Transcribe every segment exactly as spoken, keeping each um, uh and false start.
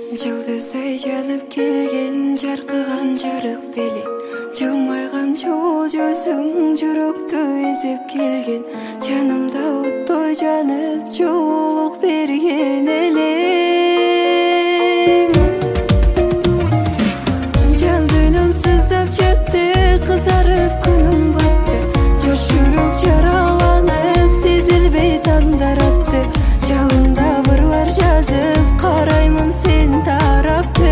Жылдыздай жанып келген жарқыған жарық белең, жылмайған жол жүзің жүректі ezіп келген, жанымда оттой жанып жылулық берген элең. Жан дүйнөм сыздап жетті, қызарып күнім батты, жаш жүрек жараланып сезілбей таңдар атты, жалында бұрлар жазып қараймын сен тарапты.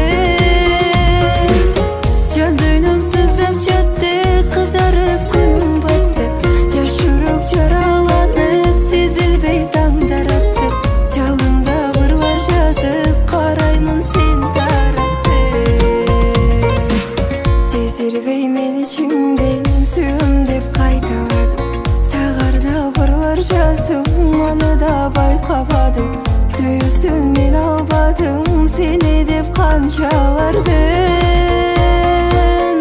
Жан дүйнөм сыздап жетті, қызарып күнім батты, жаш жүрек жараланып сезілбей таңдар атты, жалында бұрлар жазып қараймын сен тарапты. Сезілбей мен ішімден сүйім деп қайталадым, сағарда бұрлар жаздым, аны да байқападым. Сүйісін мен албадым, сені деп қаншалардың.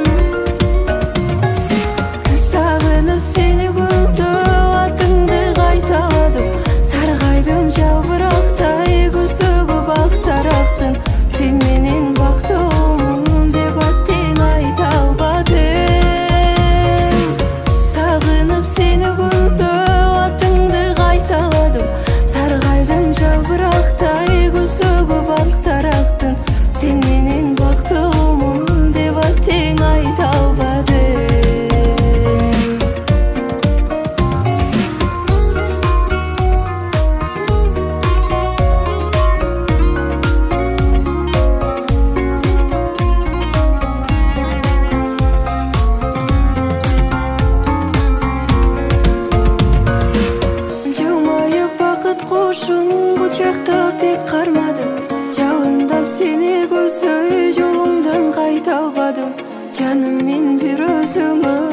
Сағынып сені күнді, атыңды қайталадым, сарғайдым жалбырақтай күзігі бақтарақтың, сен менен бақтымын деп аттен айта албадым. Сағынып сені күнді, атыңды қайталадым, сарғайдым жалбырақтай күзігі бақтарақтың, сен менен бақтымын деп аттен айта албадым. Жылмайып бақыт қошын құшақтап бек қармадым, жалындап сені көзі жолыңдан қайта албадым, жаным мен бір өзіңі